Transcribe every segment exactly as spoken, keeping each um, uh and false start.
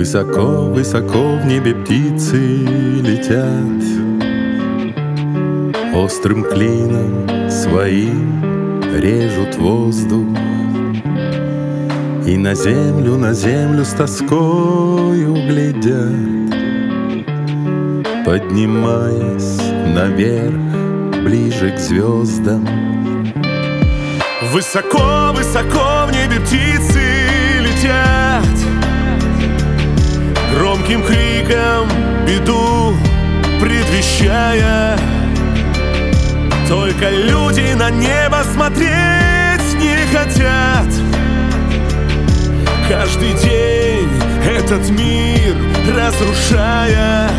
Высоко-высоко в небе птицы летят, острым клином своим режут воздух, и на землю, на землю с тоскою глядят, поднимаясь наверх, ближе к звездам. Высоко-высоко в небе птицы летят, громким криком беду предвещая. Только люди на небо смотреть не хотят. Каждый день этот мир разрушая.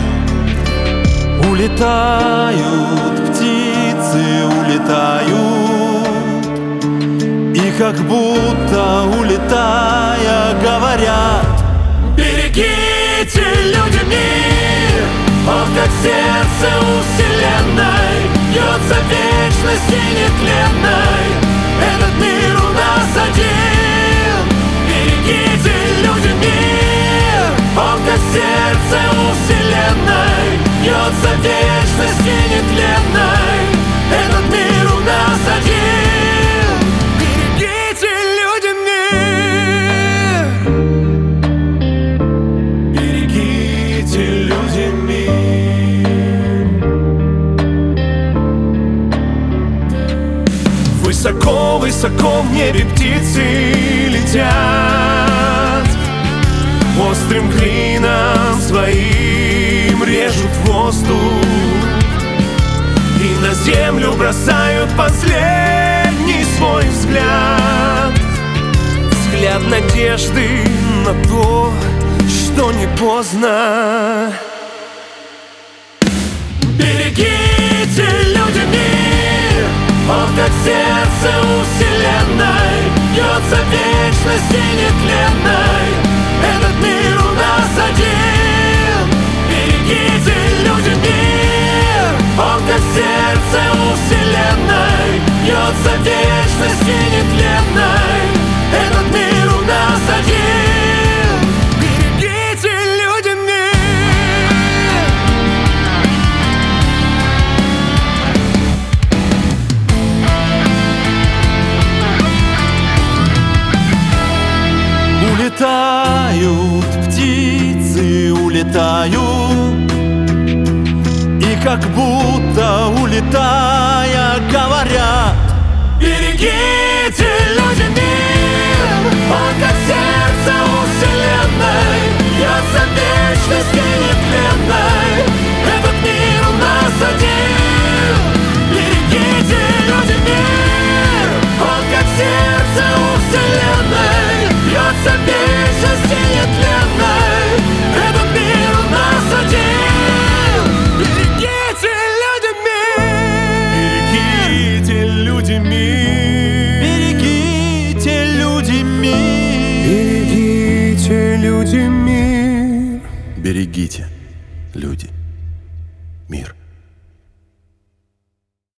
Улетают птицы, улетают, и как будто улетая говорят: берегите, люди, мир, он как сердце у вселенной, бьется вечности нетленной. Этот мир у нас один. Берегите, люди, мир, он как сердце у вселенной, бьется вечности нетленной. Этот мир у нас один. Берегите, люди, мир. Берегите, люди, мир. Высоко-высоко в небе птицы летят, острым клином своим режут воздух, и на землю бросают последний свой взгляд. Взгляд надежды на то, что не поздно. Берегите, люди, мир, он как сердце у вселенной, бьется вечности нетленной. Этот мир у нас один. Берегите, люди, мир, он как сердце у вселенной, бьется вечности нетленной. Этот мир у нас один. Берегите, люди, мир. Улетают птицы, улетают, и как будто улетая говорят: берегите, люди, мир, он как сердце у вселенной, бьется вечности нетленной. Этот мир у нас один. Берегите, люди, мир, он как сердце у вселенной, бьется вечности нетленной. Этот мир у нас один. Берегите, люди, мир. Берегите, люди, мир. берегите, люди, мир. Берегите, люди, мир. Берегите, люди.